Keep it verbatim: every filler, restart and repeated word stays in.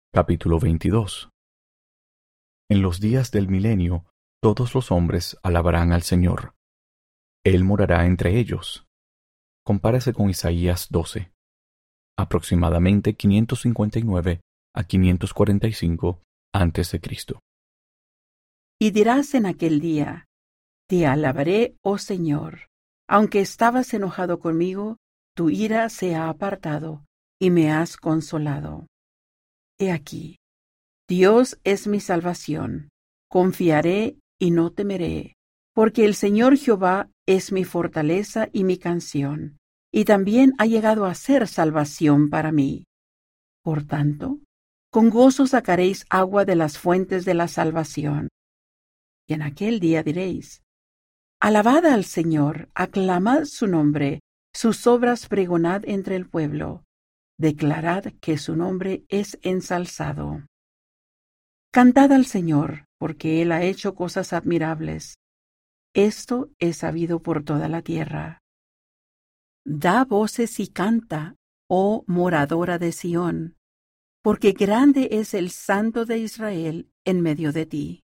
Capítulo veintidós. En los días del milenio, todos los hombres alabarán al Señor. Él morará entre ellos. Compárese con Isaías doce. Aproximadamente quinientos cincuenta y nueve a quinientos cuarenta y cinco antes de Cristo. Y dirás en aquel día: Te alabaré, oh Señor. Aunque estabas enojado conmigo, tu ira se ha apartado y me has consolado. He aquí, Dios es mi salvación. Confiaré y no temeré, porque el Señor Jehová es mi fortaleza y mi canción, y también ha llegado a ser salvación para mí. Por tanto, con gozo sacaréis agua de las fuentes de la salvación. Y en aquel día diréis: Alabad al Señor, aclamad su nombre, sus obras pregonad entre el pueblo, declarad que su nombre es ensalzado. Cantad al Señor, porque Él ha hecho cosas admirables. Esto es sabido por toda la tierra. Da voces y canta, oh moradora de Sión, porque grande es el Santo de Israel en medio de ti.